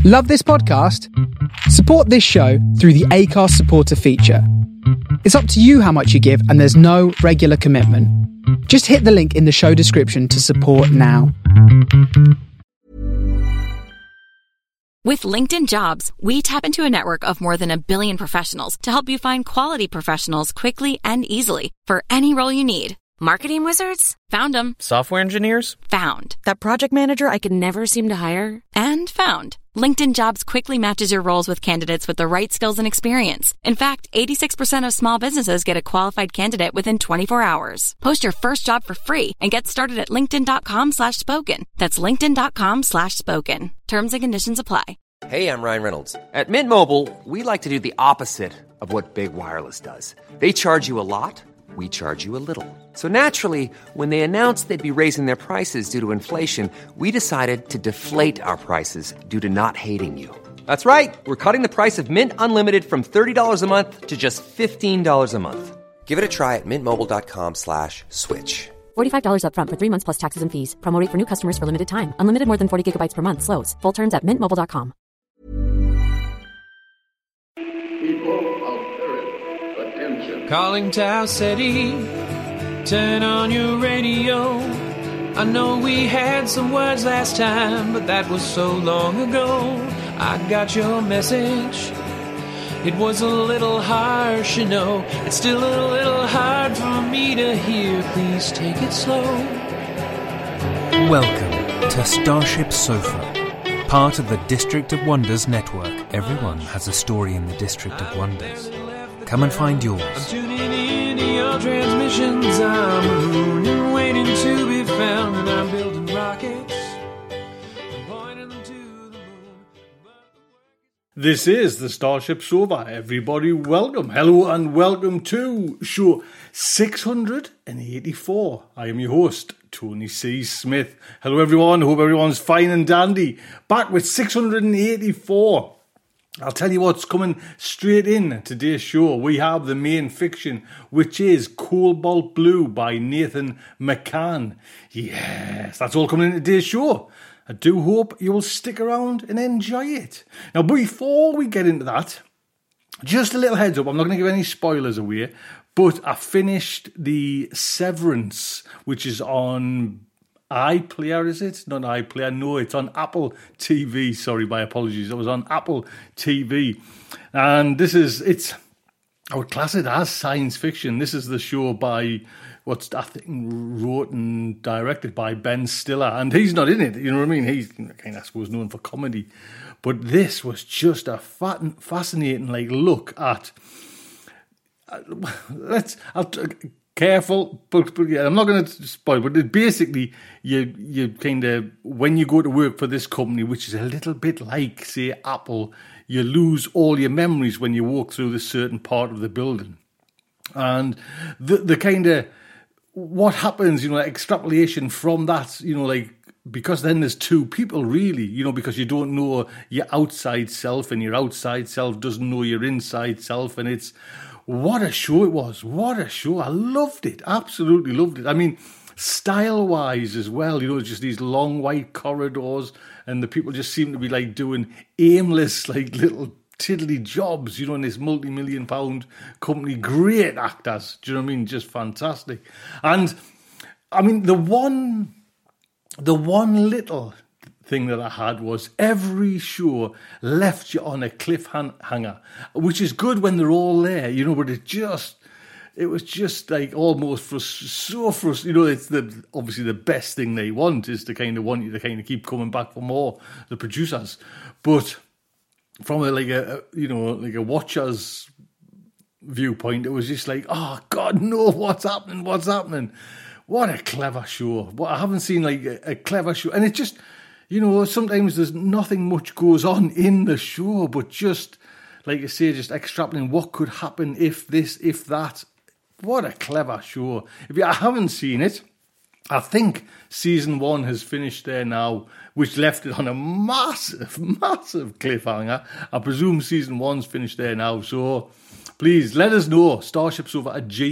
Love this podcast? Support this show through the Acast supporter feature. It's up to you how much you give, and there's no regular commitment. Just hit the link in the show description to support now. With LinkedIn Jobs, we tap into a network of more than 1 billion professionals to help you find quality professionals quickly and easily for any role you need. Marketing wizards? Found them. Software engineers? Found. That project manager I could never seem to hire? And found. LinkedIn Jobs quickly matches your roles with candidates with the right skills and experience. In fact, 86% of small businesses get a qualified candidate within 24 hours. Post your first job for free and get started at linkedin.com/spoken. That's linkedin.com/spoken. Terms and conditions apply. Hey, I'm Ryan Reynolds. At Mint Mobile, we like to do the opposite of what Big Wireless does. They charge you a lot. We charge you a little. So naturally, when they announced they'd be raising their prices due to inflation, we decided to deflate our prices due to not hating you. That's right. We're cutting the price of Mint Unlimited from $30 a month to just $15 a month. Give it a try at mintmobile.com/switch. $45 up front for 3 months plus taxes and fees. Promo rate for new customers for limited time. Unlimited more than 40 gigabytes per month. Slows full terms at mintmobile.com. People of Earth, attention. Calling Tau City, turn on your radio. I know we had some words last time, but that was so long ago. I got your message. It was a little harsh, you know. It's still a little hard for me to hear. Please take it slow. Welcome to Starship Sofa, part of the District of Wonders network. Everyone has a story in the District of Wonders. Come and find I'm yours. tuning in to your transmissions. I'm mooning, waiting to be found, and I'm building rockets. I'm pointing them to the moon. This is the Starship Sofa. Everybody, welcome. Hello and welcome to show 684. I am your host, Tony C. Smith. Hello everyone. Hope everyone's fine and dandy. Back with 684. I'll tell you what's coming straight in today's show. We have the main fiction, which is Cobalt Blue by Nathan McCann. Yes, that's all coming in today's show. I do hope you will stick around and enjoy it. Now, before we get into that, just a little heads up. I'm not going to give any spoilers away, but I finished the Severance, which is on iPlayer, is it? Not iPlayer, no, it's on Apple TV. Sorry, my apologies. It was on Apple TV. And I would class it as science fiction. This is the show by, wrote and directed by Ben Stiller. And he's not in it, you know what I mean? He's, I suppose, known for comedy. But this was just a fascinating look at... Careful, but yeah, I'm not going to spoil. But basically, you kind of, when you go to work for this company, which is a little bit like, say, Apple, you lose all your memories when you walk through this certain part of the building, and the kind of what happens, extrapolation from that, because then there's two people really, because you don't know your outside self, and your outside self doesn't know your inside self, and it's. What a show it was. What a show. I loved it. Absolutely loved it. I mean, style-wise as well, just these long white corridors, and the people just seem to be doing aimless, little tiddly jobs, in this multi-million-pound company. Great actors. Do you know what I mean? Just fantastic. And, I mean, the one little thing that I had was every show left you on a cliffhanger, which is good when they're all there, but it was just almost so frustrating. It's obviously the best thing they want is to kind of want you to kind of keep coming back for more, the producers. But from a watcher's viewpoint, it was just oh God, no, what's happening? What a clever show. I haven't seen a clever show, and it just. Sometimes there's nothing much goes on in the show, but just, like you say, just extrapolating what could happen if this, if that. What a clever show. If you haven't seen it, I think season 1 has finished there now, which left it on a massive, massive cliffhanger. I presume season 1's finished there now, so please let us know.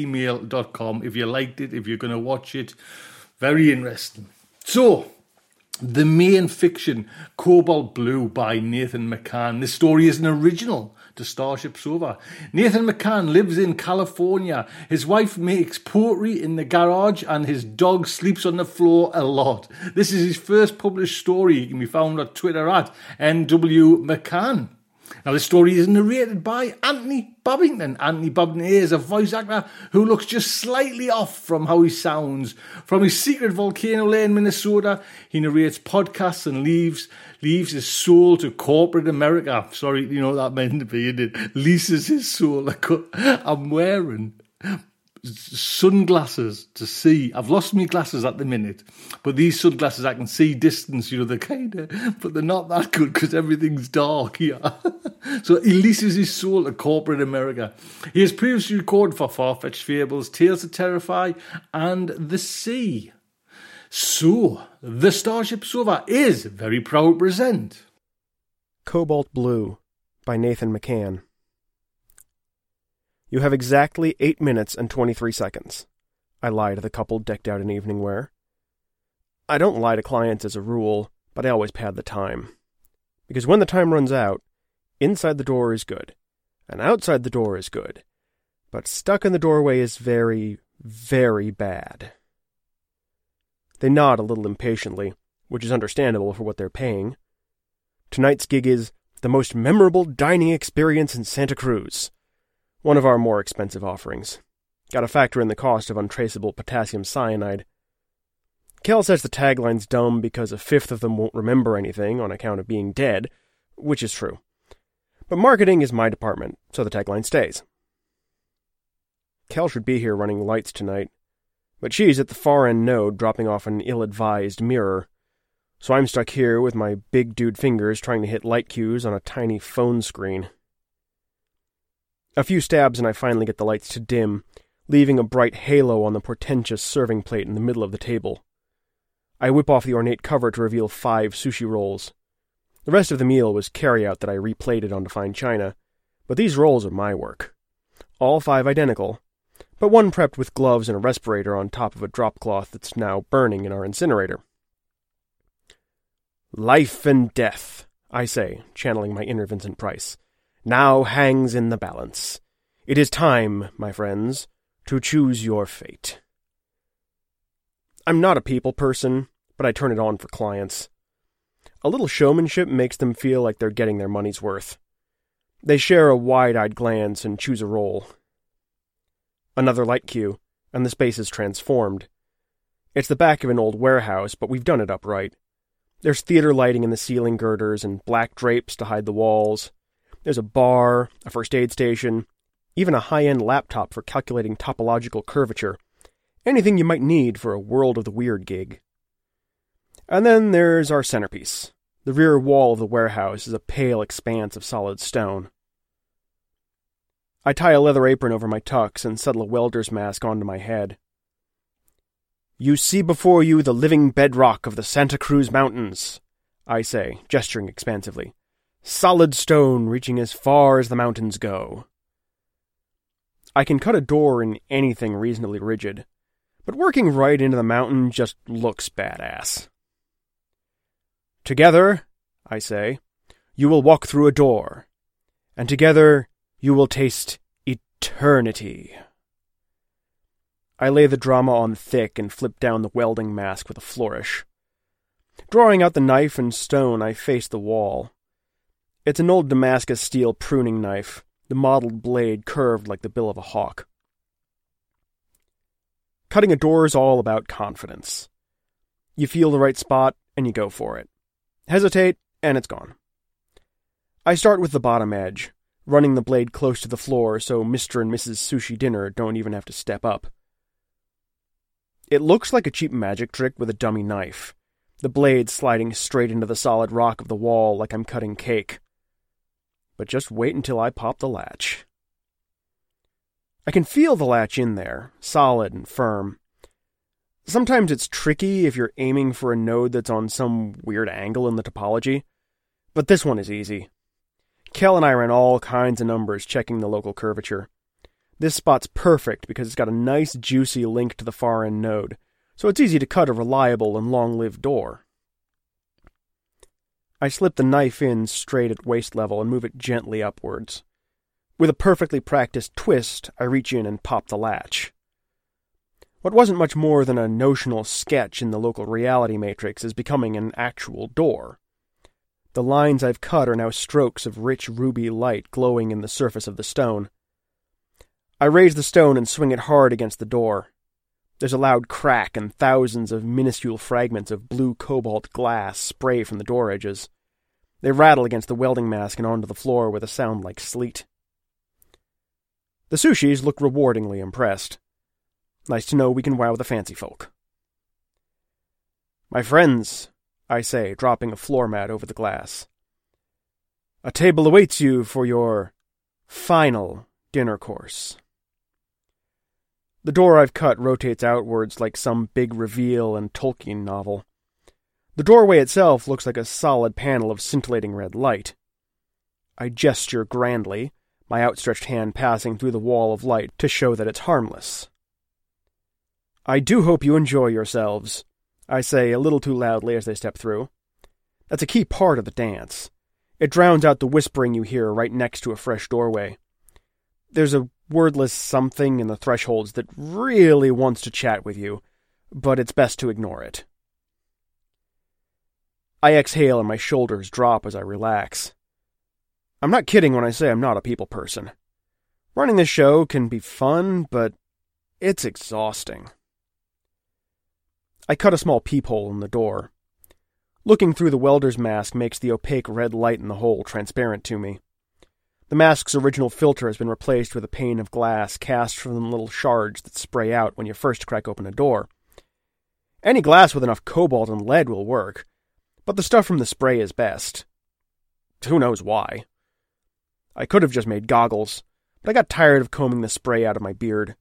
starshipsofa@gmail.com if you liked it, if you're going to watch it. Very interesting. So, The main fiction, Cobalt Blue by Nathan McCann. This story is an original to Starship Sofa. Nathan McCann lives in California. His wife makes pottery in the garage and his dog sleeps on the floor a lot. This is his first published story. He can be found on Twitter at NW McCann. Now, this story is narrated by Anthony Babington. Anthony Babington is a voice actor who looks just slightly off from how he sounds. From his secret volcano lair in Minnesota, he narrates podcasts and leaves his soul to corporate America. Sorry, you know what that meant to be, it leases his soul. I'm wearing sunglasses to see. I've lost my glasses at the minute, but these sunglasses I can see distance, you know, they're kind of, but they're not that good because everything's dark here. So he leases his soul to corporate America. He has previously recorded for Far-Fetched Fables, Tales to Terrify, and The Sea. So, the Starship Sofa is very proud to present Cobalt Blue by Nathan McCann. You have exactly 8 minutes and 23 seconds. I lie to the couple decked out in evening wear. I don't lie to clients as a rule, but I always pad the time. Because when the time runs out, inside the door is good, and outside the door is good, but stuck in the doorway is very, very bad. They nod a little impatiently, which is understandable for what they're paying. Tonight's gig is the most memorable dining experience in Santa Cruz. One of our more expensive offerings. Gotta factor in the cost of untraceable potassium cyanide. Kel says the tagline's dumb because a fifth of them won't remember anything on account of being dead, which is true. But marketing is my department, so the tagline stays. Kel should be here running lights tonight, but she's at the far end node dropping off an ill-advised mirror, so I'm stuck here with my big dude fingers trying to hit light cues on a tiny phone screen. A few stabs and I finally get the lights to dim, leaving a bright halo on the portentous serving plate in the middle of the table. I whip off the ornate cover to reveal 5 sushi rolls. The rest of the meal was carry-out that I replated onto fine china, but these rolls are my work. All 5 identical, but one prepped with gloves and a respirator on top of a drop cloth that's now burning in our incinerator. Life and death, I say, channeling my inner Vincent Price, now hangs in the balance. It is time, my friends, to choose your fate. I'm not a people person, but I turn it on for clients. A little showmanship makes them feel like they're getting their money's worth. They share a wide-eyed glance and choose a roll. Another light cue, and the space is transformed. It's the back of an old warehouse, but we've done it upright. There's theater lighting in the ceiling girders and black drapes to hide the walls. There's a bar, a first aid station, even a high-end laptop for calculating topological curvature. Anything you might need for a World of the Weird gig. And then there's our centerpiece. The rear wall of the warehouse is a pale expanse of solid stone. I tie a leather apron over my tux and settle a welder's mask onto my head. You see before you the living bedrock of the Santa Cruz Mountains, I say, gesturing expansively. Solid stone reaching as far as the mountains go. I can cut a door in anything reasonably rigid, but working right into the mountain just looks badass. Together, I say, you will walk through a door, and together you will taste eternity. I lay the drama on thick and flip down the welding mask with a flourish. Drawing out the knife and stone, I face the wall. It's an old Damascus steel pruning knife, the mottled blade curved like the bill of a hawk. Cutting a door is all about confidence. You feel the right spot, and you go for it. Hesitate, and it's gone. I start with the bottom edge, running the blade close to the floor so Mr. and Mrs. Sushi Dinner don't even have to step up. It looks like a cheap magic trick with a dummy knife, the blade sliding straight into the solid rock of the wall like I'm cutting cake. But just wait until I pop the latch. I can feel the latch in there, solid and firm. Sometimes it's tricky if you're aiming for a node that's on some weird angle in the topology, but this one is easy. Kel and I ran all kinds of numbers checking the local curvature. This spot's perfect because it's got a nice juicy link to the far end node, so it's easy to cut a reliable and long-lived door. I slip the knife in straight at waist level and move it gently upwards. With a perfectly practiced twist, I reach in and pop the latch. What wasn't much more than a notional sketch in the local reality matrix is becoming an actual door. The lines I've cut are now strokes of rich ruby light glowing in the surface of the stone. I raise the stone and swing it hard against the door. There's a loud crack and thousands of minuscule fragments of blue cobalt glass spray from the door edges. They rattle against the welding mask and onto the floor with a sound like sleet. The Sushis look rewardingly impressed. Nice to know we can wow the fancy folk. "My friends," I say, dropping a floor mat over the glass, "a table awaits you for your final dinner course." The door I've cut rotates outwards like some big reveal in Tolkien novel. The doorway itself looks like a solid panel of scintillating red light. I gesture grandly, my outstretched hand passing through the wall of light to show that it's harmless. "I do hope you enjoy yourselves," I say a little too loudly as they step through. That's a key part of the dance. It drowns out the whispering you hear right next to a fresh doorway. There's a wordless something in the thresholds that really wants to chat with you, but it's best to ignore it. I exhale and my shoulders drop as I relax. I'm not kidding when I say I'm not a people person. Running this show can be fun, but it's exhausting. I cut a small peephole in the door. Looking through the welder's mask makes the opaque red light in the hole transparent to me. The mask's original filter has been replaced with a pane of glass cast from the little shards that spray out when you first crack open a door. Any glass with enough cobalt and lead will work, but the stuff from the spray is best. Who knows why? I could have just made goggles, but I got tired of combing the spray out of my beard.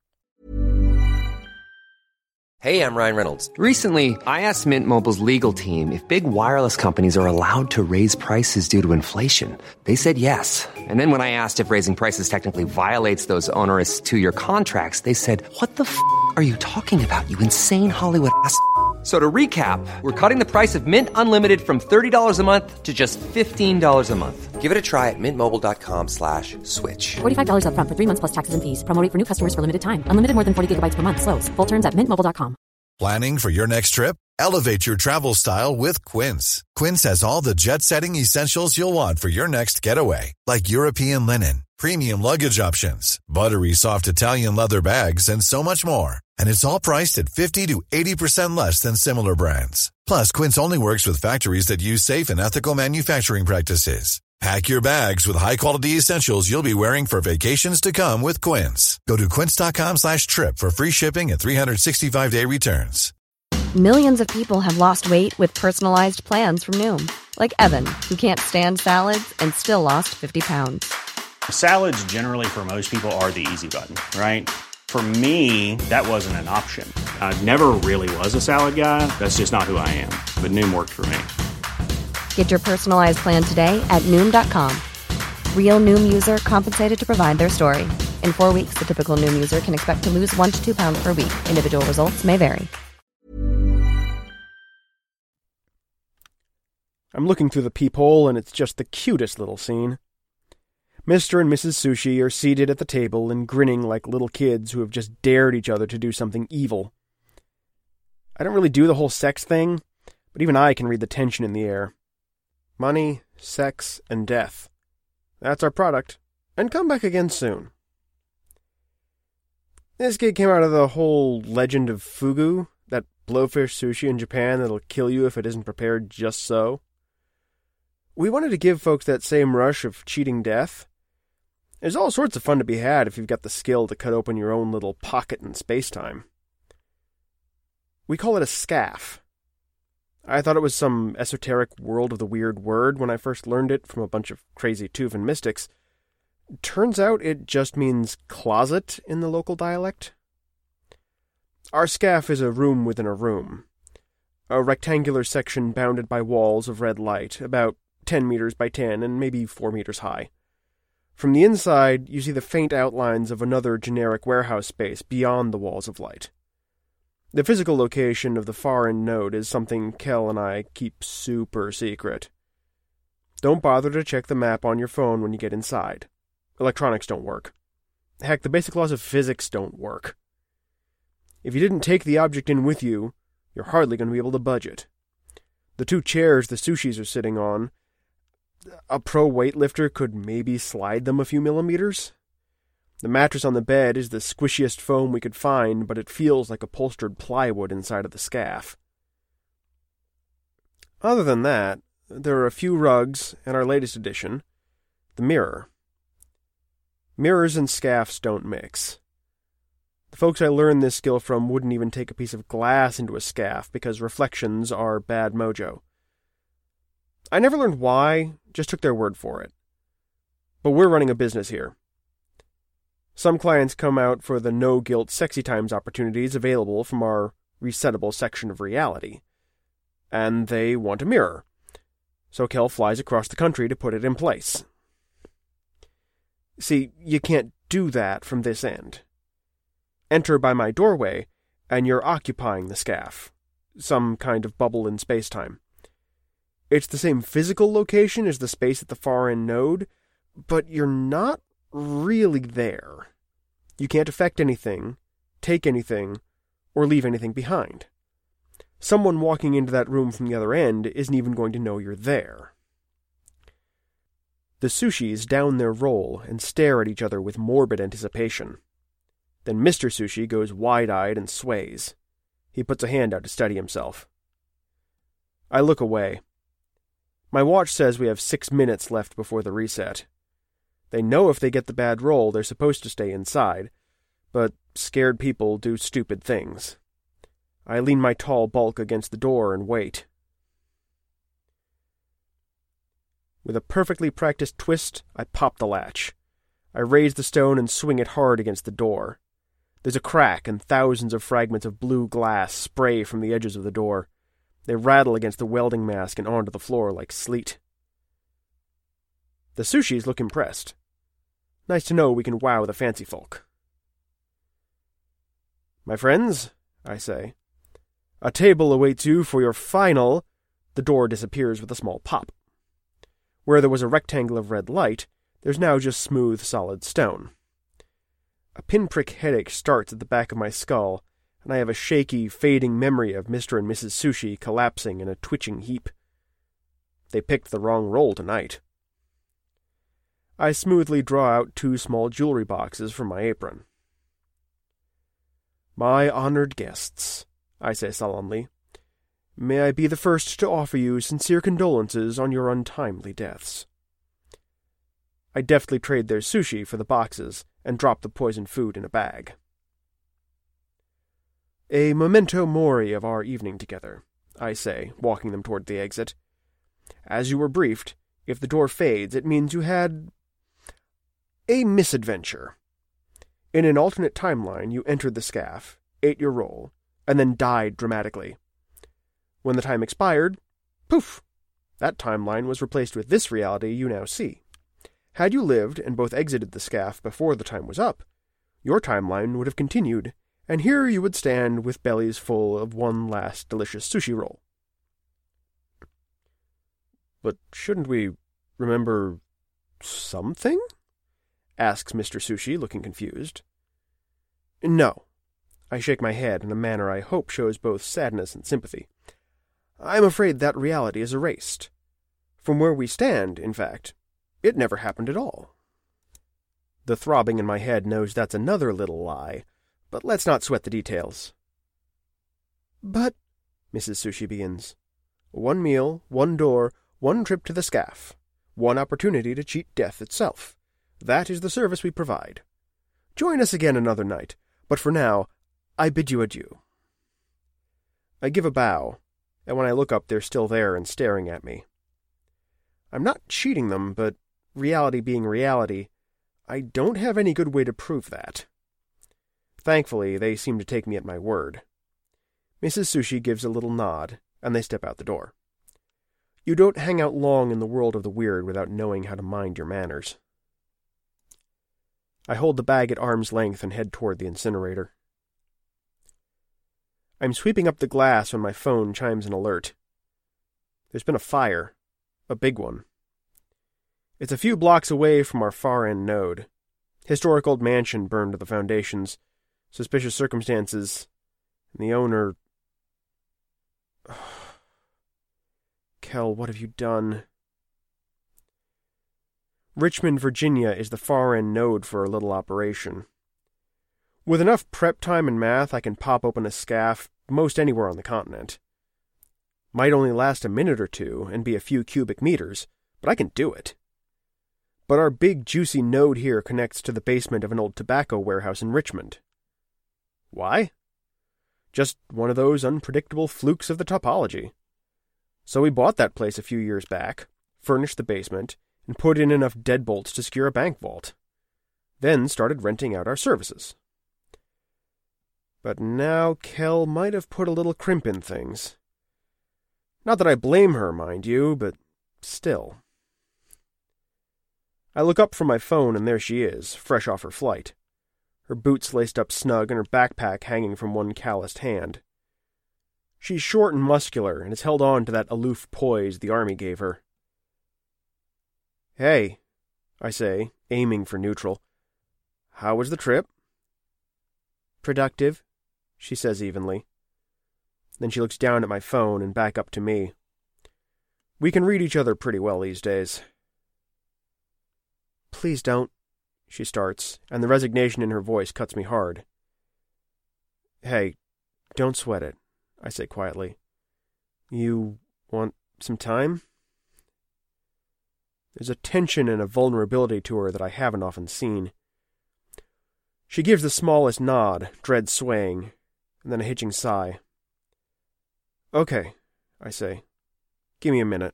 Hey, I'm Ryan Reynolds. Recently, I asked Mint Mobile's legal team if big wireless companies are allowed to raise prices due to inflation. They said yes. And then when I asked if raising prices technically violates those onerous two-year contracts, they said, "What the f*** are you talking about, you insane Hollywood ass?" So to recap, we're cutting the price of Mint Unlimited from $30 a month to just $15 a month. Give it a try at mintmobile.com/switch. $45 up front for 3 months plus taxes and fees. Promo rate for new customers for limited time. Unlimited more than 40 gigabytes per month. Slows full terms at mintmobile.com. Planning for your next trip? Elevate your travel style with Quince. Quince has all the jet-setting essentials you'll want for your next getaway, like European linen, premium luggage options, buttery soft Italian leather bags, and so much more. And it's all priced at 50 to 80% less than similar brands. Plus, Quince only works with factories that use safe and ethical manufacturing practices. Pack your bags with high-quality essentials you'll be wearing for vacations to come with Quince. Go to quince.com/trip for free shipping and 365-day returns. Millions of people have lost weight with personalized plans from Noom. Like Evan, who can't stand salads and still lost 50 pounds. Salads generally for most people are the easy button, right? For me, that wasn't an option. I never really was a salad guy. That's just not who I am. But Noom worked for me. Get your personalized plan today at Noom.com. Real Noom user compensated to provide their story. In 4 weeks, the typical Noom user can expect to lose 1 to 2 pounds per week. Individual results may vary. I'm looking through the peephole, and it's just the cutest little scene. Mr. and Mrs. Sushi are seated at the table and grinning like little kids who have just dared each other to do something evil. I don't really do the whole sex thing, but even I can read the tension in the air. Money, sex, and death. That's our product. And come back again soon. This gig came out of the whole legend of fugu, that blowfish sushi in Japan that'll kill you if it isn't prepared just so. We wanted to give folks that same rush of cheating death. There's all sorts of fun to be had if you've got the skill to cut open your own little pocket in space-time. We call it a scaff. I thought it was some esoteric world of the weird word when I first learned it from a bunch of crazy Tuvan mystics. Turns out it just means closet in the local dialect. Our scaff is a room within a room. A rectangular section bounded by walls of red light, about 10 meters by 10 and maybe 4 meters high. From the inside, you see the faint outlines of another generic warehouse space beyond the walls of light. The physical location of the far end node is something Kel and I keep super secret. Don't bother to check the map on your phone when you get inside. Electronics don't work. Heck, the basic laws of physics don't work. If you didn't take the object in with you, you're hardly going to be able to budge it. The 2 chairs the sushis are sitting on, a pro weightlifter could maybe slide them a few millimeters. The mattress on the bed is the squishiest foam we could find, but it feels like upholstered plywood inside of the scaff. Other than that, there are a few rugs and our latest addition, the mirror. Mirrors and scaffs don't mix. The folks I learned this skill from wouldn't even take a piece of glass into a scaff because reflections are bad mojo. I never learned why, just took their word for it. But we're running a business here. Some clients come out for the no-guilt sexy times opportunities available from our resettable section of reality. And they want a mirror. So Kel flies across the country to put it in place. See, you can't do that from this end. Enter by my doorway, and you're occupying the scaff. Some kind of bubble in space-time. It's the same physical location as the space at the far end node, but you're not really there. You can't affect anything, take anything, or leave anything behind. Someone walking into that room from the other end isn't even going to know you're there. The sushis down their roll and stare at each other with morbid anticipation. Then Mr. Sushi goes wide-eyed and sways. He puts a hand out to steady himself. I look away. My watch says we have 6 minutes left before the reset. They know if they get the bad roll, they're supposed to stay inside, but scared people do stupid things. I lean my tall bulk against the door and wait. With a perfectly practiced twist, I pop the latch. I raise the stone and swing it hard against the door. There's a crack and thousands of fragments of blue glass spray from the edges of the door. They rattle against the welding mask and onto the floor like sleet. The sushis look impressed. Nice to know we can wow the fancy folk. My friends, I say, a table awaits you for your final... The door disappears with a small pop. Where there was a rectangle of red light, there's now just smooth, solid stone. A pinprick headache starts at the back of my skull, and I have a shaky, fading memory of Mr. and Mrs. Sushi collapsing in a twitching heap. They picked the wrong roll tonight. I smoothly draw out 2 small jewelry boxes from my apron. My honored guests, I say solemnly, may I be the first to offer you sincere condolences on your untimely deaths. I deftly trade their sushi for the boxes and drop the poisoned food in a bag. A memento mori of our evening together, I say, walking them toward the exit. As you were briefed, if the door fades, it means you had a misadventure. In an alternate timeline, you entered the scaff, ate your roll, and then died dramatically. When the time expired, poof! That timeline was replaced with this reality you now see. Had you lived and both exited the scaff before the time was up, your timeline would have continued, and here you would stand with bellies full of one last delicious sushi roll. But shouldn't we remember something? Asks Mr. Sushi, looking confused. No. I shake my head in a manner I hope shows both sadness and sympathy. I'm afraid that reality is erased. From where we stand, in fact, it never happened at all. The throbbing in my head knows that's another little lie, but let's not sweat the details. But, Mrs. Sushi begins, 1 meal, 1 door, 1 trip to the scaff, 1 opportunity to cheat death itself. That is the service we provide. Join us again another night, but for now, I bid you adieu. I give a bow, and when I look up, they're still there and staring at me. I'm not cheating them, but reality being reality, I don't have any good way to prove that. Thankfully, they seem to take me at my word. Mrs. Sushi gives a little nod, and they step out the door. You don't hang out long in the world of the weird without knowing how to mind your manners. I hold the bag at arm's length and head toward the incinerator. I'm sweeping up the glass when my phone chimes an alert. There's been a fire. A big one. It's a few blocks away from our far-end node. Historic old mansion burned to the foundations. Suspicious circumstances. And the owner... Kel, what have you done? Richmond, Virginia is the far-end node for our little operation. With enough prep time and math, I can pop open a SCAF most anywhere on the continent. Might only last a minute or two and be a few cubic meters, but I can do it. But our big juicy node here connects to the basement of an old tobacco warehouse in Richmond. Why? Just one of those unpredictable flukes of the topology. So we bought that place a few years back, furnished the basement, and put in enough deadbolts to secure a bank vault. Then started renting out our services. But now Kel might have put a little crimp in things. Not that I blame her, mind you, but still. I look up from my phone and there she is, fresh off her flight. Her boots laced up snug and her backpack hanging from one calloused hand. She's short and muscular and has held on to that aloof poise the army gave her. "Hey," I say, aiming for neutral. "How was the trip?" "Productive," she says evenly. Then she looks down at my phone and back up to me. We can read each other pretty well these days. "Please don't," she starts, and the resignation in her voice cuts me hard. "Hey, don't sweat it," I say quietly. "You want some time?" There's a tension and a vulnerability to her that I haven't often seen. She gives the smallest nod, dread swaying, and then a hitching sigh. "Okay," I say. "Give me a minute."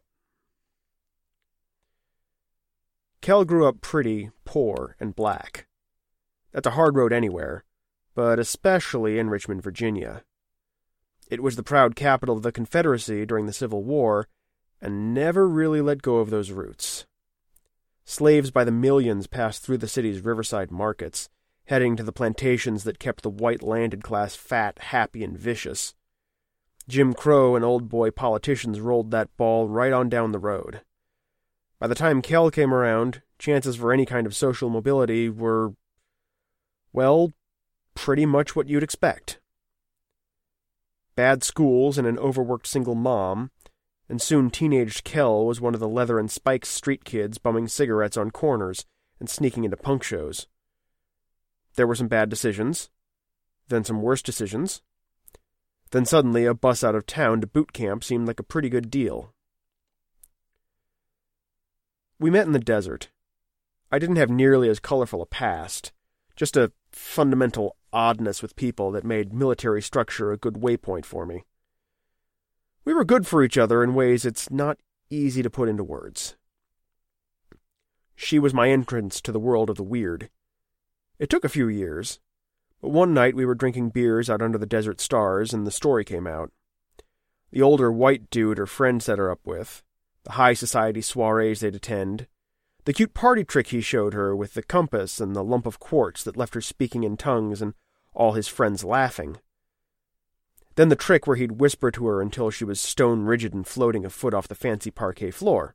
Kel grew up pretty, poor, and black. That's a hard road anywhere, but especially in Richmond, Virginia. It was the proud capital of the Confederacy during the Civil War, and never really let go of those roots. Slaves by the millions passed through the city's riverside markets, heading to the plantations that kept the white landed class fat, happy, and vicious. Jim Crow and old boy politicians rolled that ball right on down the road. By the time Kel came around, chances for any kind of social mobility were, well, pretty much what you'd expect. Bad schools and an overworked single mom, and soon teenaged Kel was one of the leather and spikes street kids bumming cigarettes on corners and sneaking into punk shows. There were some bad decisions, then some worse decisions. Then suddenly a bus out of town to boot camp seemed like a pretty good deal. We met in the desert. I didn't have nearly as colorful a past, just a fundamental oddness with people that made military structure a good waypoint for me. We were good for each other in ways it's not easy to put into words. She was my entrance to the world of the weird. It took a few years, but one night we were drinking beers out under the desert stars and the story came out. The older white dude her friend set her up with, the high society soirees they'd attend, the cute party trick he showed her with the compass and the lump of quartz that left her speaking in tongues and all his friends laughing. Then the trick where he'd whisper to her until she was stone-rigid and floating a foot off the fancy parquet floor.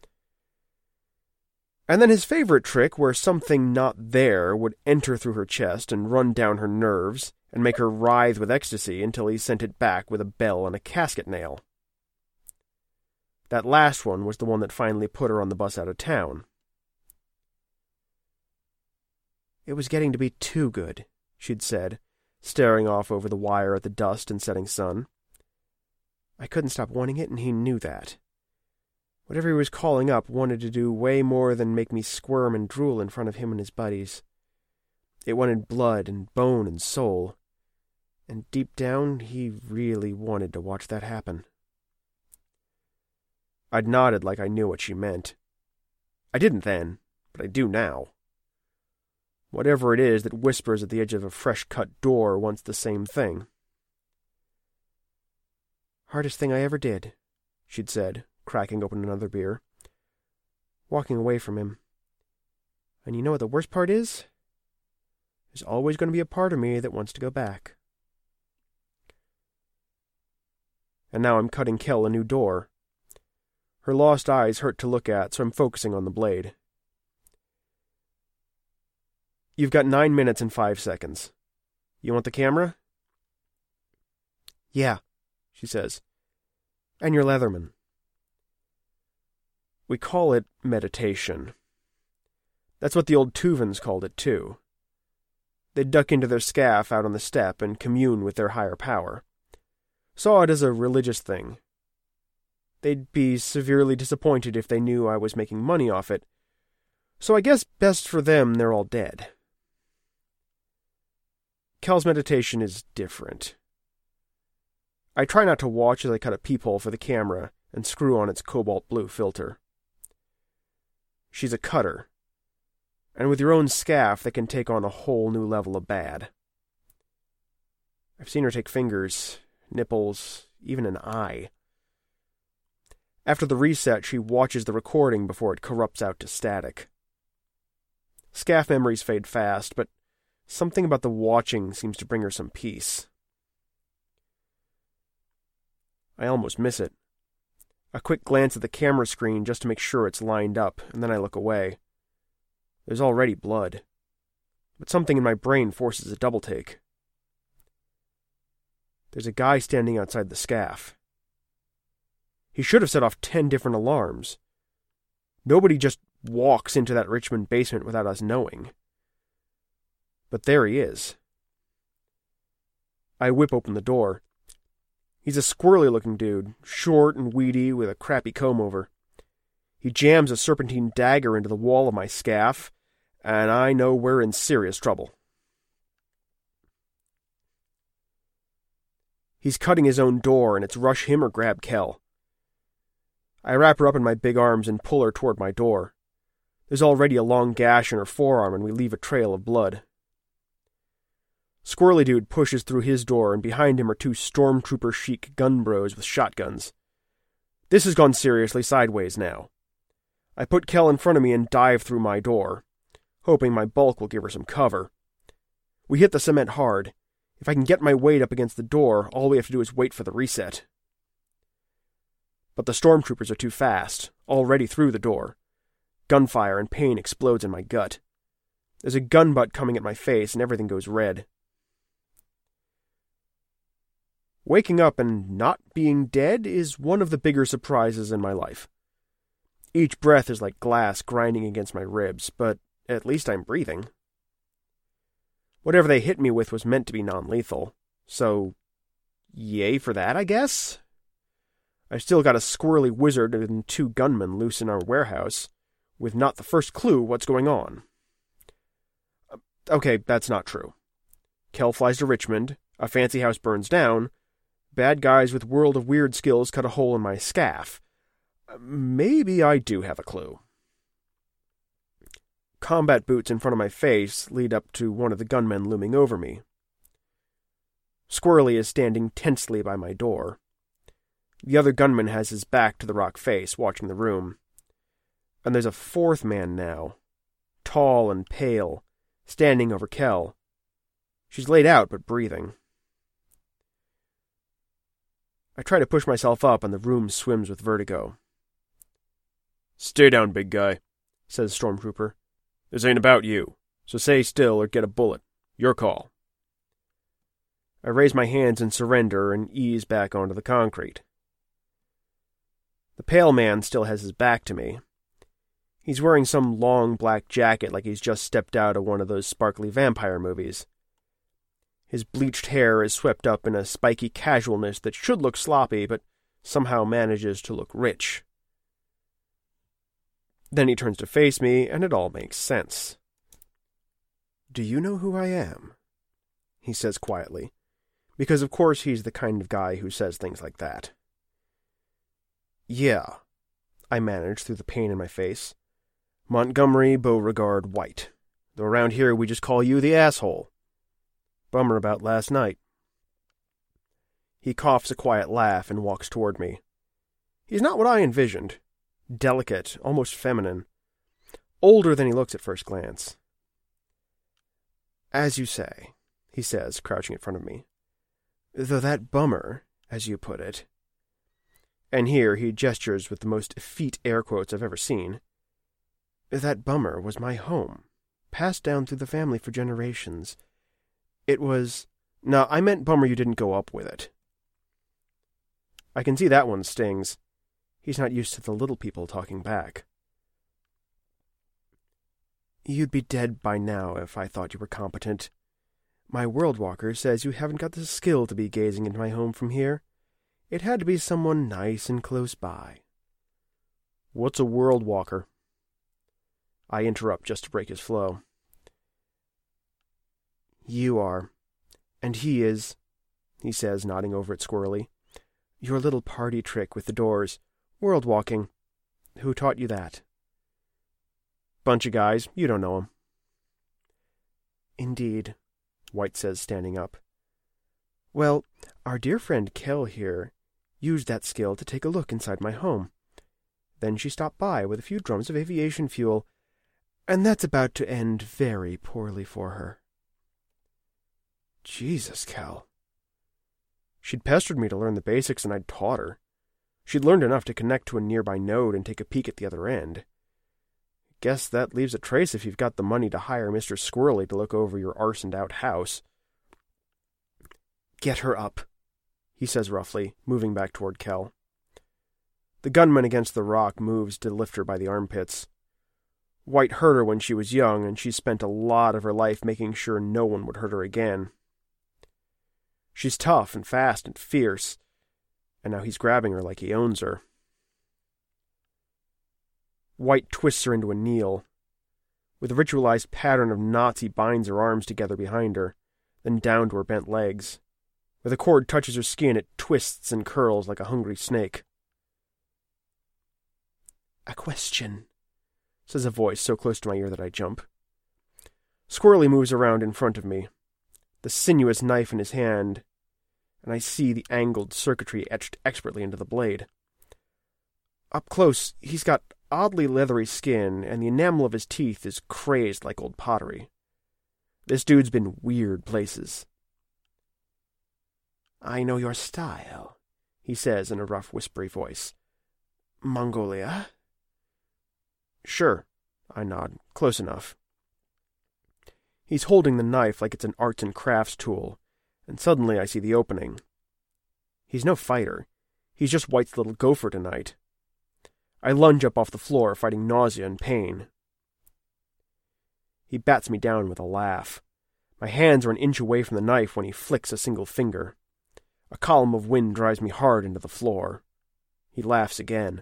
And then his favorite trick where something not there would enter through her chest and run down her nerves and make her writhe with ecstasy until he sent it back with a bell and a casket nail. That last one was the one that finally put her on the bus out of town. "It was getting to be too good," she'd said, staring off over the wire at the dust and setting sun. "I couldn't stop wanting it, and he knew that. Whatever he was calling up wanted to do way more than make me squirm and drool in front of him and his buddies. It wanted blood and bone and soul. And deep down, he really wanted to watch that happen." I'd nodded like I knew what she meant. I didn't then, but I do now. Whatever it is that whispers at the edge of a fresh-cut door wants the same thing. "Hardest thing I ever did," she'd said, cracking open another beer. "Walking away from him. And you know what the worst part is? There's always going to be a part of me that wants to go back." And now I'm cutting Kel a new door. Her lost eyes hurt to look at, so I'm focusing on the blade. You've got 9 minutes and 5 seconds. You want the camera? Yeah, she says. And your Leatherman. We call it meditation. That's what the old Tuvans called it, too. They'd duck into their scaff out on the steppe and commune with their higher power. Saw it as a religious thing. They'd be severely disappointed if they knew I was making money off it, so I guess best for them they're all dead. Kel's meditation is different. I try not to watch as I cut a peephole for the camera and screw on its cobalt blue filter. She's a cutter, and with your own scaff that can take on a whole new level of bad. I've seen her take fingers, nipples, even an eye. After the reset, she watches the recording before it corrupts out to static. Scaff memories fade fast, but something about the watching seems to bring her some peace. I almost miss it. A quick glance at the camera screen just to make sure it's lined up, and then I look away. There's already blood, but something in my brain forces a double take. There's a guy standing outside the scaff. He should have set off 10 different alarms. Nobody just walks into that Richmond basement without us knowing. But there he is. I whip open the door. He's a squirrely-looking dude, short and weedy with a crappy comb-over. He jams a serpentine dagger into the wall of my scaff, and I know we're in serious trouble. He's cutting his own door, and it's rush him or grab Kel. I wrap her up in my big arms and pull her toward my door. There's already a long gash in her forearm, and we leave a trail of blood. Squirrely Dude pushes through his door, and behind him are 2 stormtrooper chic gun bros with shotguns. This has gone seriously sideways now. I put Kel in front of me and dive through my door, hoping my bulk will give her some cover. We hit the cement hard. If I can get my weight up against the door, all we have to do is wait for the reset. But the stormtroopers are too fast, already through the door. Gunfire and pain explodes in my gut. There's a gun butt coming at my face, and everything goes red. Waking up and not being dead is one of the bigger surprises in my life. Each breath is like glass grinding against my ribs, but at least I'm breathing. Whatever they hit me with was meant to be non-lethal, so yay for that, I guess? I've still got a squirrely wizard and 2 gunmen loose in our warehouse, with not the first clue what's going on. Okay, that's not true. Kel flies to Richmond, a fancy house burns down, bad guys with World of Weird skills cut a hole in my scaff. Maybe I do have a clue. Combat boots in front of my face lead up to one of the gunmen looming over me. Squirrely is standing tensely by my door. The other gunman has his back to the rock face, watching the room. And there's a 4th man now, tall and pale, standing over Kel. She's laid out, but breathing. I try to push myself up, and the room swims with vertigo. "Stay down, big guy," says Stormtrooper. "This ain't about you, so stay still or get a bullet. Your call." I raise my hands in surrender and ease back onto the concrete. The pale man still has his back to me. He's wearing some long black jacket like he's just stepped out of one of those sparkly vampire movies. His bleached hair is swept up in a spiky casualness that should look sloppy, but somehow manages to look rich. Then he turns to face me, and it all makes sense. "Do you know who I am?" he says quietly, because of course he's the kind of guy who says things like that. "Yeah," I manage through the pain in my face. "Montgomery Beauregard White, though around here we just call you the asshole. Bummer about last night." He coughs a quiet laugh and walks toward me. He's not what I envisioned. Delicate, almost feminine. Older than he looks at first glance. "As you say," he says, crouching in front of me. "Though that bummer, as you put it," and here he gestures with the most effete air quotes I've ever seen, "that bummer was my home, passed down through the family for generations. It was... No, I meant bummer you didn't go up with it. I can see that one stings. He's not used to the little people talking back. You'd be dead by now if I thought you were competent. My world walker says you haven't got the skill to be gazing into my home from here. It had to be someone nice and close by. What's a world walker? I interrupt just to break his flow. You are, and he is, he says, nodding over at Squirrely. Your little party trick with the doors. World walking. Who taught you that? Bunch of guys. You don't know 'em. Indeed, White says, standing up. Well, our dear friend Kel here used that skill to take a look inside my home. Then she stopped by with a few drums of aviation fuel, and that's about to end very poorly for her. Jesus, Kel. She'd pestered me to learn the basics, and I'd taught her. She'd learned enough to connect to a nearby node and take a peek at the other end. Guess that leaves a trace if you've got the money to hire Mr. Squirrely to look over your arsoned-out house. Get her up, he says roughly, moving back toward Kel. The gunman against the rock moves to lift her by the armpits. White hurt her when she was young, and she spent a lot of her life making sure no one would hurt her again. She's tough and fast and fierce, and now he's grabbing her like he owns her. White twists her into a kneel. With a ritualized pattern of knots, he binds her arms together behind her, then down to her bent legs. Where the cord touches her skin, it twists and curls like a hungry snake. A question, says a voice so close to my ear that I jump. Squirrely moves around in front of me, the sinuous knife in his hand, and I see the angled circuitry etched expertly into the blade. Up close, he's got oddly leathery skin, and the enamel of his teeth is crazed like old pottery. This dude's been weird places. I know your style, he says in a rough, whispery voice. Mongolia? Sure, I nod. Close enough. He's holding the knife like it's an arts and crafts tool, and suddenly I see the opening. He's no fighter. He's just White's little gopher tonight. I lunge up off the floor, fighting nausea and pain. He bats me down with a laugh. My hands are an inch away from the knife when he flicks a single finger. A column of wind drives me hard into the floor. He laughs again.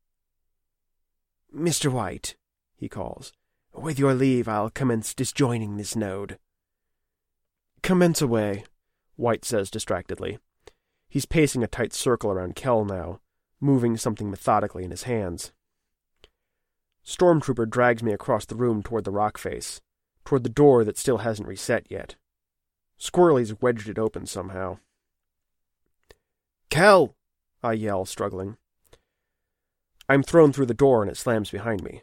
Mr. White, he calls, with your leave I'll commence disjoining this node. Commence away, White says distractedly. He's pacing a tight circle around Kel now, moving something methodically in his hands. Stormtrooper drags me across the room toward the rock face, toward the door that still hasn't reset yet. Squirrely's wedged it open somehow. Kel! I yell, struggling. I'm thrown through the door and it slams behind me.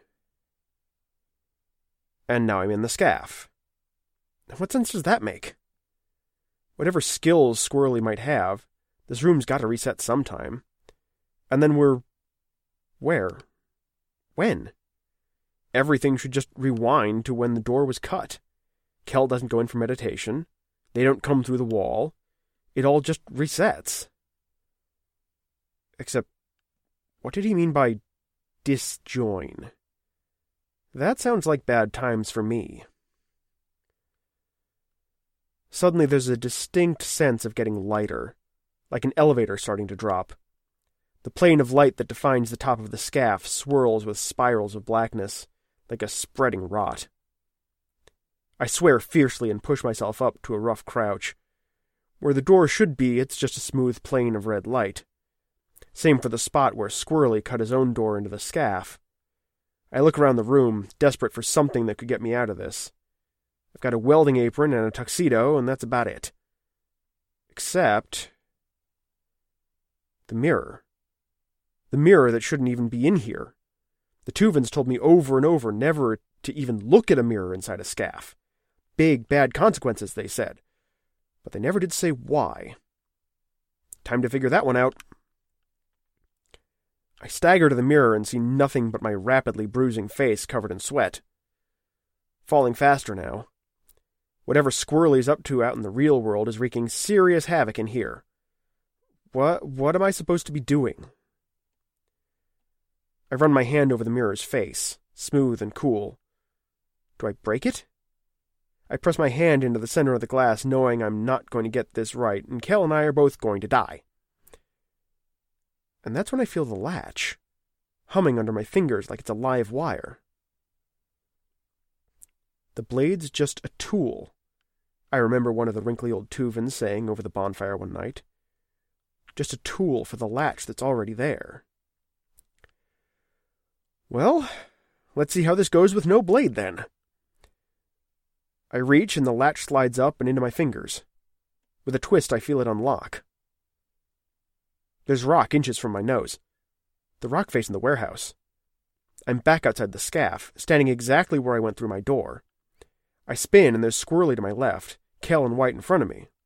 And now I'm in the scaff. What sense does that make? Whatever skills Squirrely might have, this room's got to reset sometime. And then we're... where? When? Everything should just rewind to when the door was cut. Kel doesn't go in for meditation. They don't come through the wall. It all just resets. Except, what did he mean by disjoin? That sounds like bad times for me. Suddenly there's a distinct sense of getting lighter, like an elevator starting to drop. The plane of light that defines the top of the scaff swirls with spirals of blackness, like a spreading rot. I swear fiercely and push myself up to a rough crouch. Where the door should be, it's just a smooth plane of red light. Same for the spot where Squirrely cut his own door into the scaff. I look around the room, desperate for something that could get me out of this. I've got a welding apron and a tuxedo, and that's about it. Except... the mirror. The mirror that shouldn't even be in here. The Tuvans told me over and over never to even look at a mirror inside a scaff. Big, bad consequences, they said. But they never did say why. Time to figure that one out. I stagger to the mirror and see nothing but my rapidly bruising face covered in sweat. falling faster now. Whatever Squirrely's up to out in the real world is wreaking serious havoc in here. What am I supposed to be doing? I run my hand over the mirror's face, smooth and cool. Do I break it? I press my hand into the center of the glass, knowing I'm not going to get this right, and Kel and I are both going to die. And that's when I feel the latch, humming under my fingers like it's a live wire. The blade's just a tool, I remember one of the wrinkly old Tuvans saying over the bonfire one night. Just a tool for the latch that's already there. Well, let's see how this goes with no blade, then. I reach, and the latch slides up and into my fingers. With a twist, I feel it unlock. There's rock inches from my nose. The rock face in the warehouse. I'm back outside the scaff, standing exactly where I went through my door. I spin, and there's Squirrely to my left, Kel and White in front of me.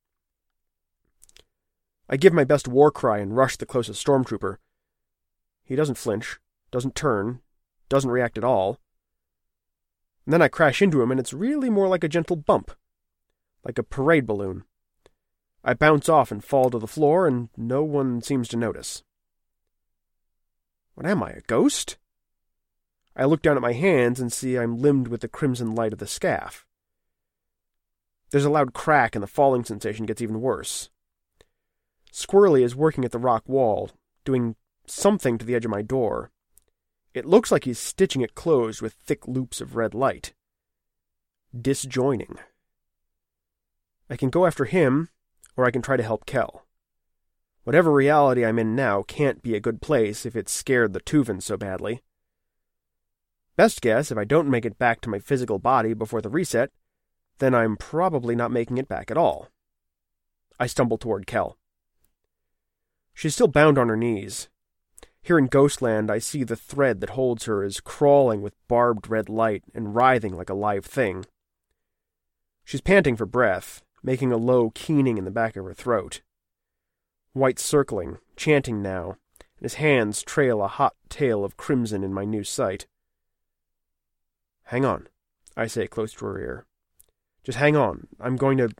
I give my best war cry and rush the closest stormtrooper. He doesn't flinch, doesn't turn, doesn't react at all. And then I crash into him, and it's really more like a gentle bump, like a parade balloon. I bounce off and fall to the floor, and no one seems to notice. What am I, a ghost? I look down at my hands and see I'm limned with the crimson light of the scaff. There's a loud crack, and the falling sensation gets even worse. Squirrely is working at the rock wall, doing something to the edge of my door. It looks like he's stitching it closed with thick loops of red light. Disjoining. I can go after him, or I can try to help Kel. Whatever reality I'm in now can't be a good place if it scared the Tuvans so badly. Best guess, if I don't make it back to my physical body before the reset, then I'm probably not making it back at all. I stumble toward Kel. She's still bound on her knees. Here in Ghostland, I see the thread that holds her is crawling with barbed red light and writhing like a live thing. She's panting for breath, making a low keening in the back of her throat. White's circling, chanting now, and his hands trail a hot tail of crimson in my new sight. Hang on, I say close to her ear. Just hang on, I'm going to...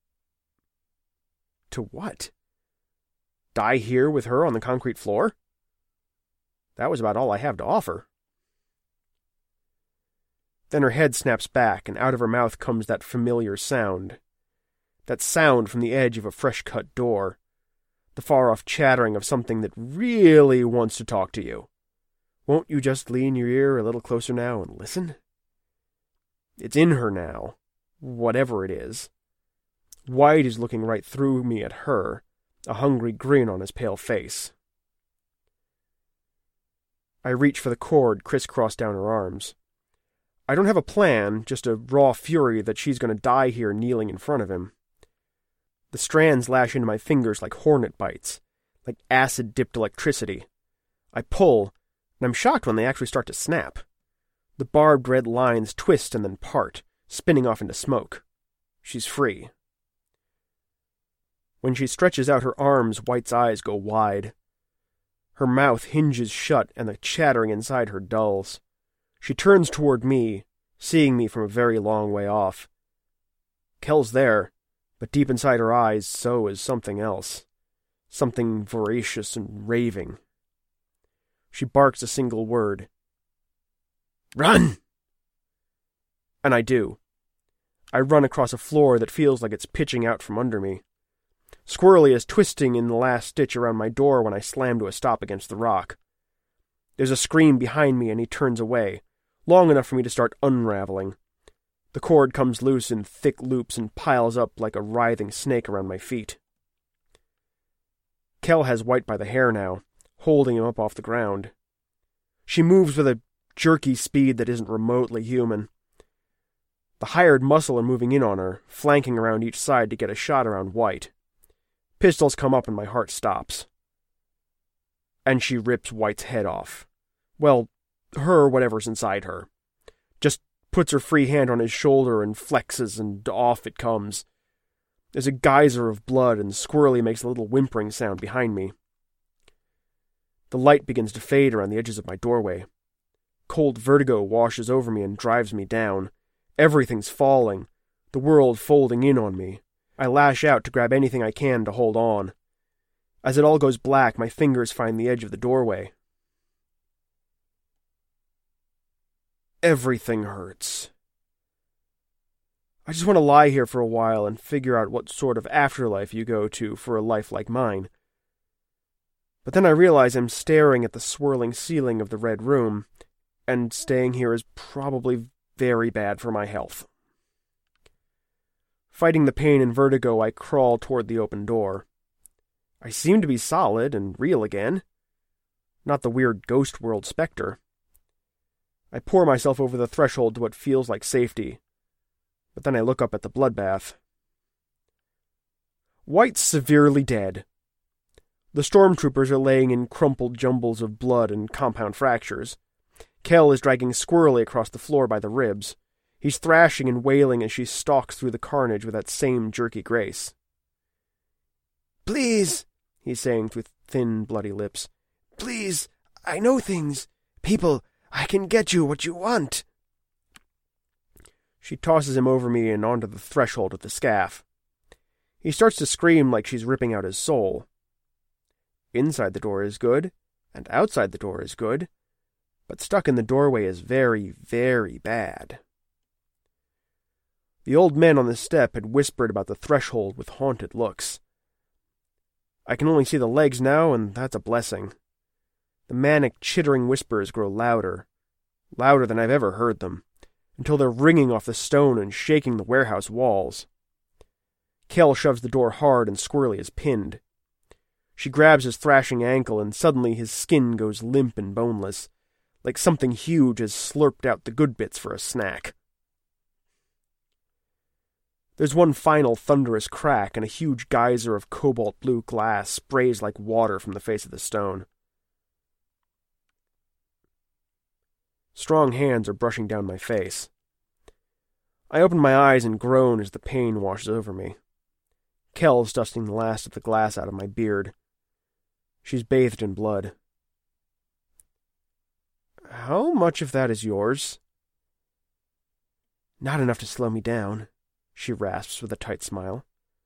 To what? Die here with her on the concrete floor? That was about all I have to offer. Then her head snaps back, and out of her mouth comes that familiar sound. That sound from the edge of a fresh-cut door. The far-off chattering of something that really wants to talk to you. Won't you just lean your ear a little closer now and listen? It's in her now, whatever it is. White is looking right through me at her, a hungry grin on his pale face. I reach for the cord crisscrossed down her arms. I don't have a plan, just a raw fury that she's going to die here kneeling in front of him. The strands lash into my fingers like hornet bites, like acid-dipped electricity. I pull, and I'm shocked when they actually start to snap. The barbed red lines twist and then part, spinning off into smoke. She's free. When she stretches out her arms, White's eyes go wide. Her mouth hinges shut, and the chattering inside her dulls. She turns toward me, seeing me from a very long way off. Kel's there, but deep inside her eyes so is something else. Something voracious and raving. She barks a single word. Run! And I do. I run across a floor that feels like it's pitching out from under me. Squirrely is twisting in the last stitch around my door when I slam to a stop against the rock. There's a scream behind me, and he turns away, long enough for me to start unraveling. The cord comes loose in thick loops and piles up like a writhing snake around my feet. Kel has White by the hair now, holding him up off the ground. She moves with a jerky speed that isn't remotely human. The hired muscle are moving in on her, flanking around each side to get a shot around White. Pistols come up and my heart stops. And she rips White's head off. Well, whatever's inside her. Just puts her free hand on his shoulder and flexes, and off it comes. There's a geyser of blood, and Squirrely makes a little whimpering sound behind me. The light begins to fade around the edges of my doorway. Cold vertigo washes over me and drives me down. Everything's falling, the world folding in on me. I lash out to grab anything I can to hold on. As it all goes black, my fingers find the edge of the doorway. Everything hurts. I just want to lie here for a while and figure out what sort of afterlife you go to for a life like mine. But then I realize I'm staring at the swirling ceiling of the red room, and staying here is probably very bad for my health. Fighting the pain and vertigo, I crawl toward the open door. I seem to be solid and real again. Not the weird ghost world specter. I pour myself over the threshold to what feels like safety. But then I look up at the bloodbath. White's severely dead. The stormtroopers are laying in crumpled jumbles of blood and compound fractures. Kel is dragging Squirrely across the floor by the ribs. He's thrashing and wailing as she stalks through the carnage with that same jerky grace. "Please," he's saying through thin, bloody lips. "Please, I know things. People, I can get you what you want." She tosses him over me and onto the threshold of the scaff. He starts to scream like she's ripping out his soul. Inside the door is good, and outside the door is good, but stuck in the doorway is very, very bad. The old men on the step had whispered about the threshold with haunted looks. I can only see the legs now, and that's a blessing. The manic, chittering whispers grow louder, louder than I've ever heard them, until they're ringing off the stone and shaking the warehouse walls. Kel shoves the door hard and Squirrely is pinned. She grabs his thrashing ankle and suddenly his skin goes limp and boneless, like something huge has slurped out the good bits for a snack. There's one final thunderous crack and a huge geyser of cobalt blue glass sprays like water from the face of the stone. Strong hands are brushing down my face. I open my eyes and groan as the pain washes over me. Kel's dusting the last of the glass out of my beard. She's bathed in blood. "How much of that is yours?" "Not enough to slow me down," she rasps with a tight smile.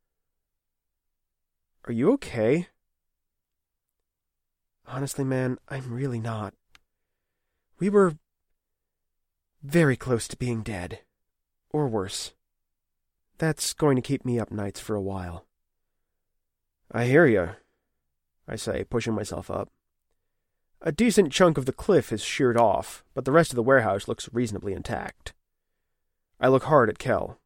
"Are you okay?" "Honestly, man, I'm really not. We were very close to being dead. Or worse. That's going to keep me up nights for a while." "I hear you," I say, pushing myself up. A decent chunk of the cliff is sheared off, but the rest of the warehouse looks reasonably intact. I look hard at Kel.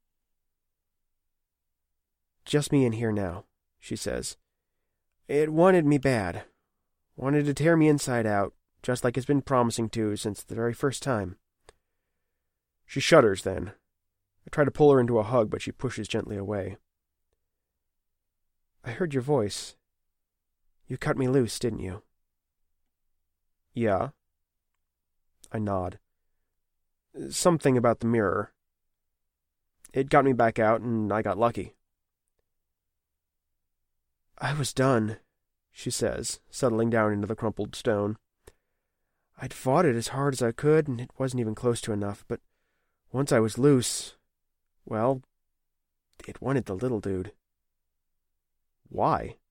"Just me in here now," she says. "It wanted me bad. Wanted to tear me inside out, just like it's been promising to since the very first time." She shudders then. I try to pull her into a hug, but she pushes gently away. "I heard your voice. You cut me loose, didn't you?" "Yeah." I nod. "Something about the mirror. It got me back out, and I got lucky." "I was done," she says, settling down into the crumpled stone. "I'd fought it as hard as I could, and it wasn't even close to enough, but once I was loose, well, it wanted the little dude." "Why?"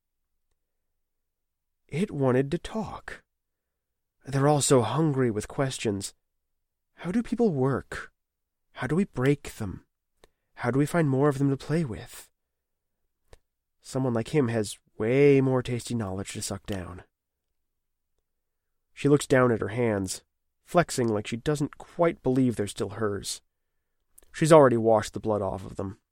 "It wanted to talk. They're all so hungry with questions. How do people work? How do we break them? How do we find more of them to play with? Someone like him has way more tasty knowledge to suck down." She looks down at her hands, flexing like she doesn't quite believe they're still hers. She's already washed the blood off of them.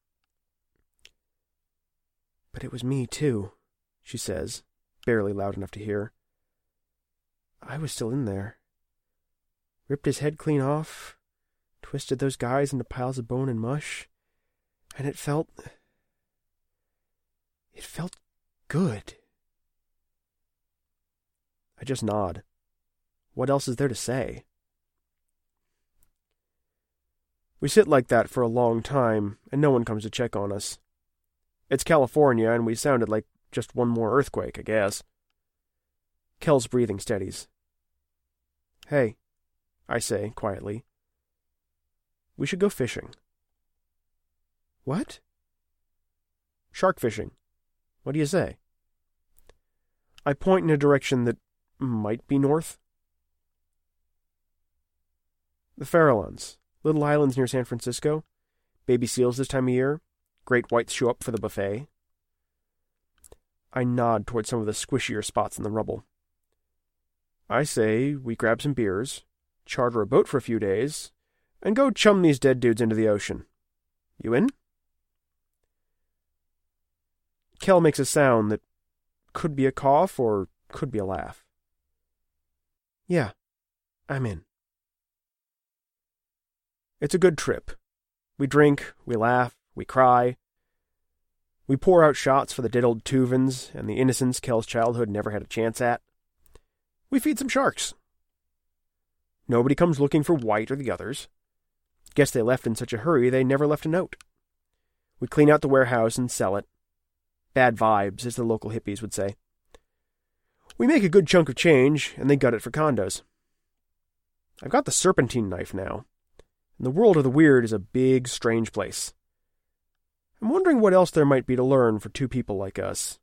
"But it was me, too," she says, barely loud enough to hear. "I was still in there. Ripped his head clean off, twisted those guys into piles of bone and mush, and it felt good." I just nod. What else is there to say? We sit like that for a long time, and no one comes to check on us. It's California, and we sounded like just one more earthquake, I guess. Kel's breathing steadies. "Hey," I say, quietly. We should go fishing. What? Shark fishing. What do you say? I point in a direction that might be north. The Farallones, little islands near San Francisco. Baby seals this time of year. Great whites show up for the buffet. I nod toward some of the squishier spots in the rubble. I say we grab some beers, charter a boat for a few days, and go chum these dead dudes into the ocean. You in? Kel makes a sound that could be a cough or could be a laugh. Yeah, I'm in. It's a good trip. We drink, we laugh, we cry. We pour out shots for the dead old Tuvans and the innocence Kel's childhood never had a chance at. We feed some sharks. Nobody comes looking for White or the others. Guess they left in such a hurry they never left a note. We clean out the warehouse and sell it. Bad vibes, as the local hippies would say. We make a good chunk of change, and they gut it for condos. I've got the serpentine knife now, and the world of the weird is a big, strange place. I'm wondering what else there might be to learn for two people like us.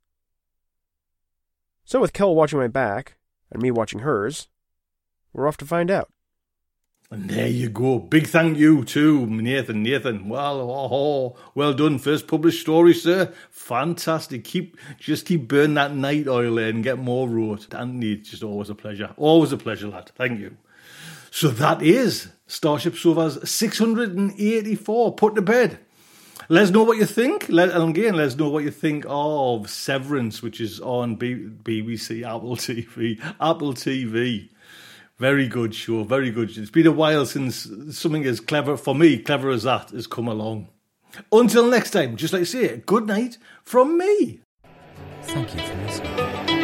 So with Kel watching my back, and me watching hers, we're off to find out. And there you go. Big thank you to Nathan. Well done. First published story, sir. Fantastic. Just keep burning that night oil and get more wrote. Anthony, it's just always a pleasure. Always a pleasure, lad. Thank you. So that is Starship Sofa's 684 put to bed. Let us know what you think. Let us know what you think of Severance, which is on BBC, Apple TV. Very good show, very good. It's been a while since something as clever, for me, clever as that has come along. Until next time, just like I say, good night from me. Thank you for listening.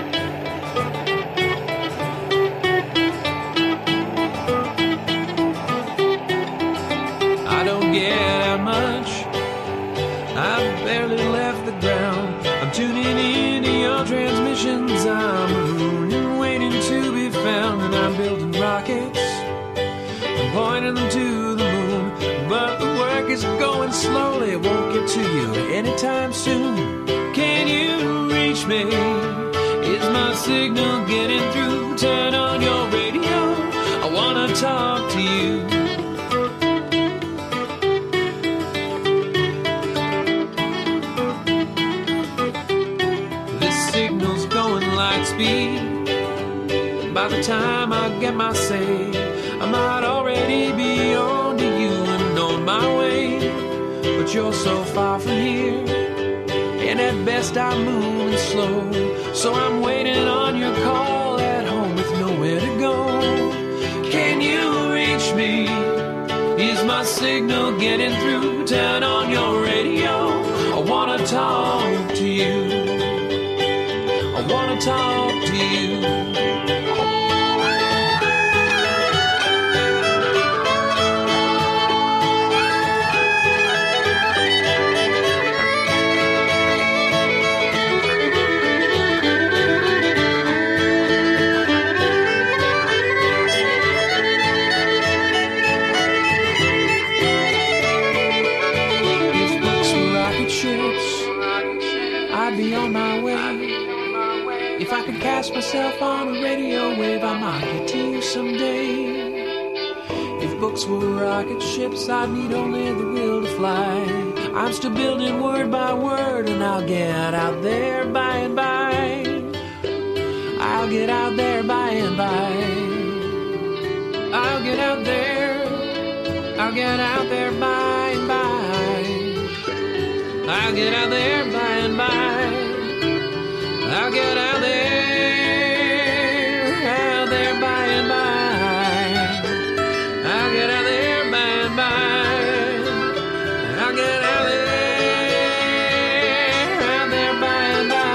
I don't get out much. I've barely left the ground. I'm tuning into your transmissions. I'm marooned and waiting to be found. And I'm building rockets and pointing them to the moon. But the work is going slowly. It won't get to you anytime soon. Can you reach me? Is my signal getting through? Turn on your radio. I want to talk to you. By the time I get my say, I might already be on to you and on my way. But you're so far from here, and at best I'm moving slow. So I'm waiting on your call at home with nowhere to go. Can you reach me? Is my signal getting through? Turn on your radio. I wanna talk to you. I wanna talk to you. If I could cast myself on a radio wave, I might get to you someday. If books were rocket ships, I'd need only the will to fly. I'm still building word by word, and I'll get out there by and by. I'll get out there by and by. I'll get out there. I'll get out there by and by. I'll get out there by and by. I'll get out there by and by. I'll get out there by and by. I'll get out there by and by.